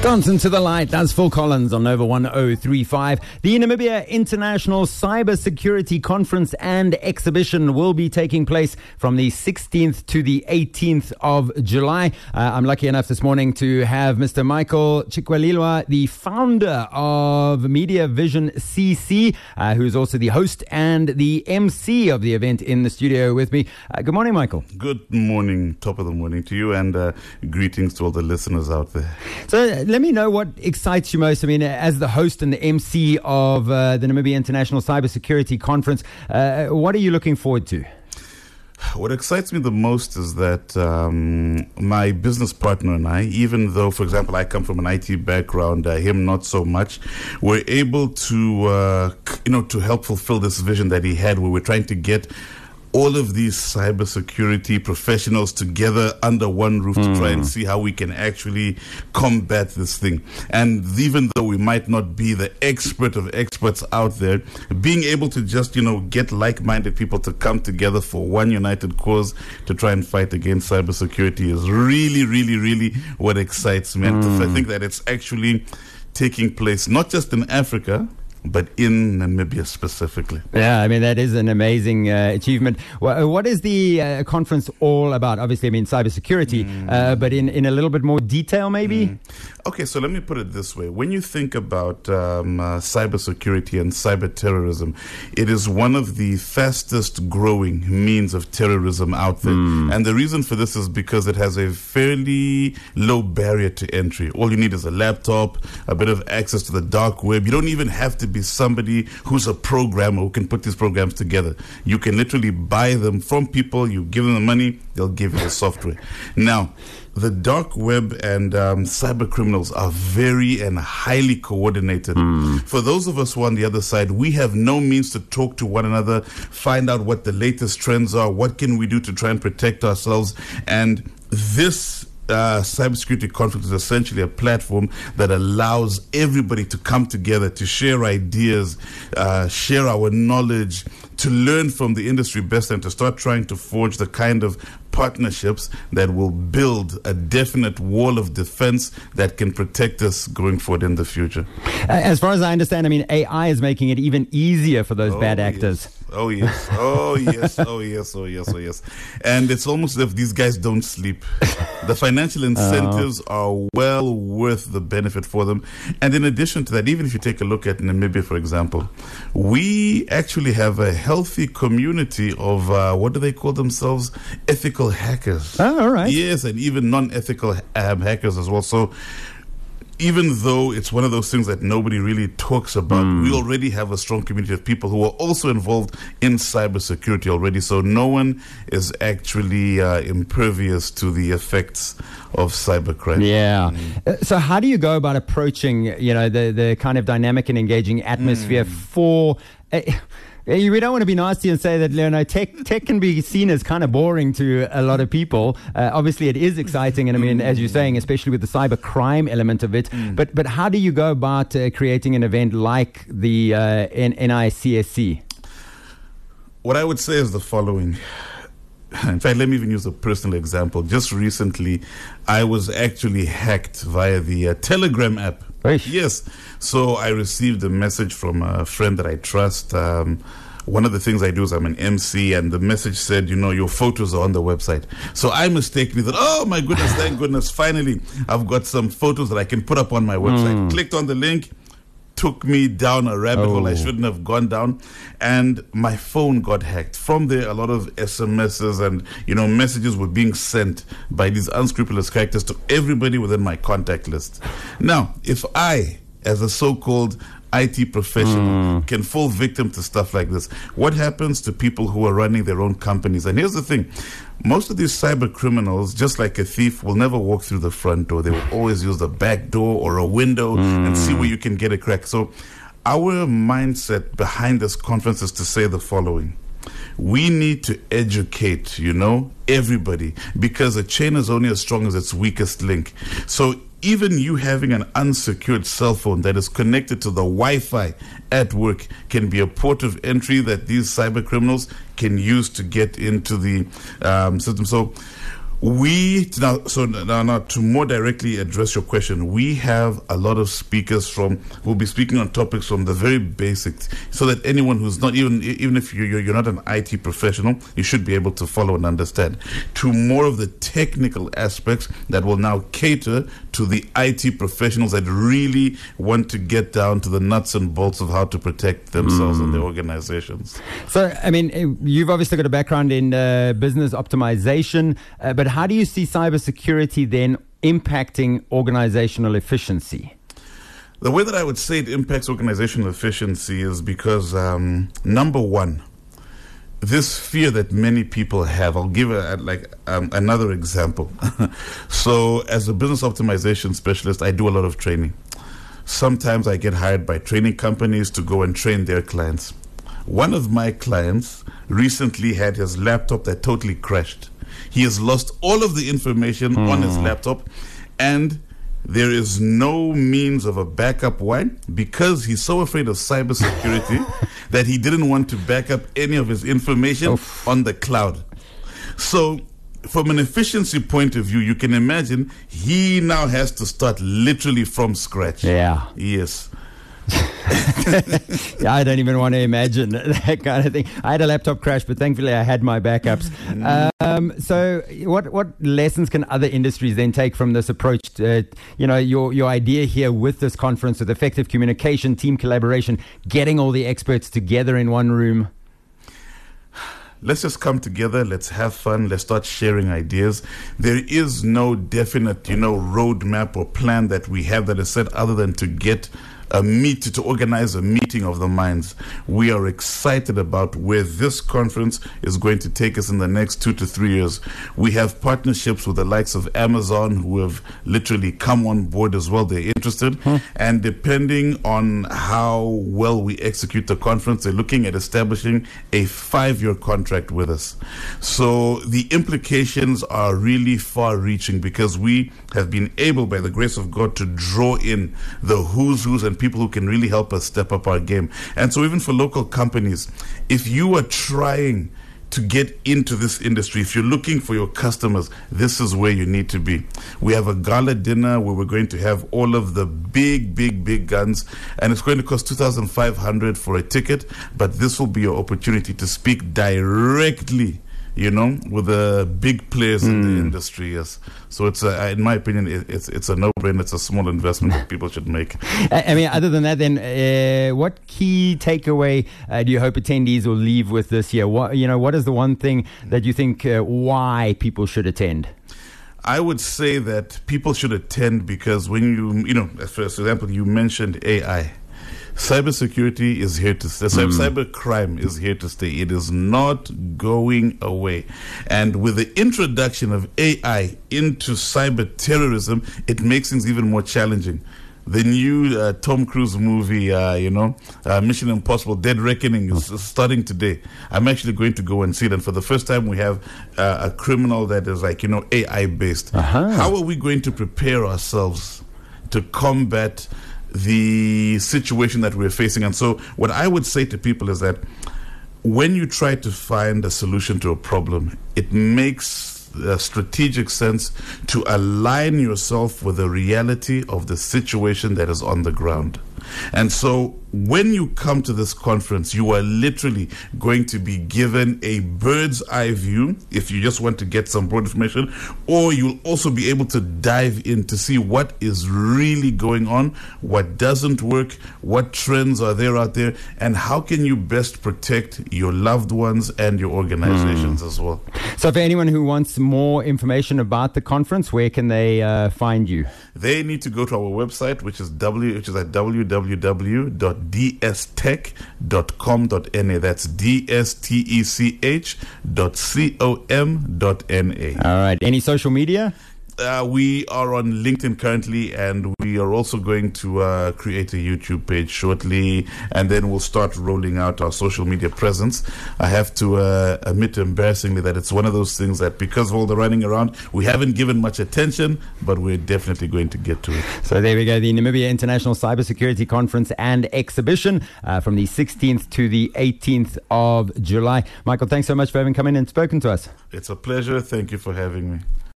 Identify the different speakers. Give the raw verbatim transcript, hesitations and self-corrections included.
Speaker 1: Dancing to the Light, that's Phil Collins on Nova one oh three five. The Namibia International Cyber Security Conference and Exhibition will be taking place from the sixteenth to the eighteenth of July. Uh, I'm lucky enough this morning to have Mister Michael Chikwalilwa, the founder of Media Vision C C, uh, who's also the host and the M C of the event, in the studio with me. Uh, good morning, Michael.
Speaker 2: Good morning, top of the morning to you, and uh, greetings to all the listeners out there.
Speaker 1: So, let me know what excites you most. I mean, as the host and the M C of uh, the Namibia International Cybersecurity Conference, uh, what are you looking forward to?
Speaker 2: What excites me the most is that um, my business partner and I, even though, for example, I come from an I T background, uh, him not so much, we're able to, uh, you know, to help fulfill this vision that he had, where we're trying to get all of these cybersecurity professionals together under one roof mm. to try and see how we can actually combat this thing. And even though we might not be the expert of experts out there, being able to just, you know, get like-minded people to come together for one united cause to try and fight against cybersecurity is really, really, really what excites me. Mm. And I think that it's actually taking place not just in Africa, but in Namibia specifically.
Speaker 1: Yeah, I mean, that is an amazing uh, achievement. Well, what is the uh, conference all about? Obviously, I mean, cybersecurity, mm. uh, but in, in a little bit more detail, maybe? Mm.
Speaker 2: Okay, so let me put it this way. When you think about um, uh, cybersecurity and cyber terrorism, it is one of the fastest growing means of terrorism out there. Mm. And the reason for this is because it has a fairly low barrier to entry. All you need is a laptop, a bit of access to the dark web. You don't even have to be somebody who's a programmer who can put these programs together. You can literally buy them from people. You give them the money, they'll give you the software. Now, the dark web and um, cyber criminals are very and highly coordinated. Mm. For those of us who are on the other side, we have no means to talk to one another, find out what the latest trends are, what can we do to try and protect ourselves. And this Uh, cybersecurity conference is essentially a platform that allows everybody to come together, to share ideas, uh, share our knowledge, to learn from the industry best, and to start trying to forge the kind of partnerships that will build a definite wall of defense that can protect us going forward in the future.
Speaker 1: As far as I understand, I mean, A I is making it even easier for those
Speaker 2: oh,
Speaker 1: bad actors.
Speaker 2: Yes. Oh, yes. Oh, yes. Oh, yes. Oh, yes. Oh, yes. And it's almost as if these guys don't sleep. The financial incentives uh. are well worth the benefit for them. And in addition to that, even if you take a look at Namibia, for example, we actually have a healthy community of, uh, what do they call themselves? Ethical hackers.
Speaker 1: Oh, all right.
Speaker 2: Yes, and even non-ethical um, hackers as well. So even though it's one of those things that nobody really talks about, mm. we already have a strong community of people who are also involved in cybersecurity already. So no one is actually uh, impervious to the effects of cybercrime.
Speaker 1: Yeah. Mm. Uh, so how do you go about approaching, you know, the, the kind of dynamic and engaging atmosphere mm. for... Uh, We don't want to be nasty and say that, you know, tech tech can be seen as kind of boring to a lot of people. Uh, obviously, it is exciting, and I mean, as you're saying, especially with the cyber crime element of it. Mm. But but how do you go about uh, creating an event like the uh, N I C S C?
Speaker 2: What I would say is the following. In fact, let me even use a personal example. Just recently, I was actually hacked via the uh, Telegram app.
Speaker 1: Eish.
Speaker 2: Yes. So I received a message from a friend that I trust. Um, one of the things I do is I'm an M C, and the message said, you know, your photos are on the website. So I mistakenly thought, oh my goodness, thank goodness, finally, I've got some photos that I can put up on my website. Mm. Clicked on the link. Took me down a rabbit oh. hole I shouldn't have gone down, and my phone got hacked. From there, a lot of S M Ses and, you know, messages were being sent by these unscrupulous characters to everybody within my contact list. Now, if I, as a so-called I T professional, mm. can fall victim to stuff like this, what happens to people who are running their own companies? And here's the thing. Most of these cyber criminals, just like a thief, will never walk through the front door. They will always use the back door or a window mm. and see where you can get a crack. So our mindset behind this conference is to say the following. We need to educate, you know, everybody, because a chain is only as strong as its weakest link. So even you having an unsecured cell phone that is connected to the Wi-Fi at work can be a port of entry that these cyber criminals can use to get into the um, system. So We now, so now, now to more directly address your question, we have a lot of speakers from who'll be speaking on topics from the very basics, so that anyone who's not even even if you're you're not an I T professional, you should be able to follow and understand. To more of the technical aspects that will now cater to the I T professionals that really want to get down to the nuts and bolts of how to protect themselves mm. and their organizations.
Speaker 1: So, I mean, you've obviously got a background in uh, business optimization, uh, but how do you see cybersecurity then impacting organizational efficiency?
Speaker 2: The way that I would say it impacts organizational efficiency is because, um, number one, this fear that many people have. I'll give a, like um, another example. So, as a business optimization specialist, I do a lot of training. Sometimes I get hired by training companies to go and train their clients. One of my clients recently had his laptop that totally crashed. He has lost all of the information mm. on his laptop, and there is no means of a backup. Why? Because he's so afraid of cybersecurity that he didn't want to back up any of his information Oof. on the cloud. So, from an efficiency point of view, you can imagine he now has to start literally from scratch.
Speaker 1: Yeah.
Speaker 2: Yes.
Speaker 1: Yeah, I don't even want to imagine that kind of thing. I had a laptop crash, but thankfully I had my backups. Um, so what what lessons can other industries then take from this approach? To, you know, your, your idea here with this conference, with effective communication, team collaboration, getting all the experts together in one room.
Speaker 2: Let's just come together. Let's have fun. Let's start sharing ideas. There is no definite, you know, roadmap or plan that we have that is set other than to get a meet to organize a meeting of the minds. We are excited about where this conference is going to take us in the next two to three years. We have partnerships with the likes of Amazon who have literally come on board as well. They're interested. Hmm. And depending on how well we execute the conference, they're looking at establishing a five-year contract with us. So the implications are really far-reaching because we have been able, by the grace of God, to draw in the who's who's and people who can really help us step up our game. And so even for local companies, if you are trying to get into this industry, if you're looking for your customers, this is where you need to be. We have a gala dinner where we're going to have all of the big, big, big guns, and it's going to cost two thousand five hundred dollars for a ticket, but this will be your opportunity to speak directly, you know, with the big players mm. in the industry. Yes, so it's a, in my opinion, it, it's it's a no-brainer. It's a small investment that people should make.
Speaker 1: I mean, other than that, then, uh, what key takeaway uh, do you hope attendees will leave with this year? What you know, what is the one thing that you think uh, why people should attend?
Speaker 2: I would say that people should attend because when you, you know, for example, you mentioned A I. Cybersecurity is here to stay. Mm. Cyber crime is here to stay. It is not going away. And with the introduction of A I into cyber terrorism, it makes things even more challenging. The new uh, Tom Cruise movie, uh, you know, uh, Mission Impossible: Dead Reckoning is uh, starting today. I'm actually going to go and see it. And for the first time, we have uh, a criminal that is like, you know, A I based. Uh-huh. How are we going to prepare ourselves to combat the situation that we're facing? And so what I would say to people is that when you try to find a solution to a problem, it makes uh, strategic sense to align yourself with the reality of the situation that is on the ground. And so when you come to this conference, you are literally going to be given a bird's eye view if you just want to get some broad information, or you'll also be able to dive in to see what is really going on, what doesn't work, what trends are there out there, and how can you best protect your loved ones and your organizations mm. as well.
Speaker 1: So for anyone who wants more information about the conference, where can they uh, find you?
Speaker 2: They need to go to our website, which is w, which is at w w w dot d s tech dot com dot n a. That's D S T E C H dot C O M dot N A.
Speaker 1: All right. Any social media?
Speaker 2: Uh, we are on LinkedIn currently, and we are also going to uh, create a YouTube page shortly, and then we'll start rolling out our social media presence. I have to uh, admit embarrassingly that it's one of those things that because of all the running around, we haven't given much attention, but we're definitely going to get to it.
Speaker 1: So there we go, the Namibia International Cybersecurity Conference and Exhibition uh, from the sixteenth to the eighteenth of July. Michael, thanks so much for having come in and spoken to us.
Speaker 2: It's a pleasure. Thank you for having me.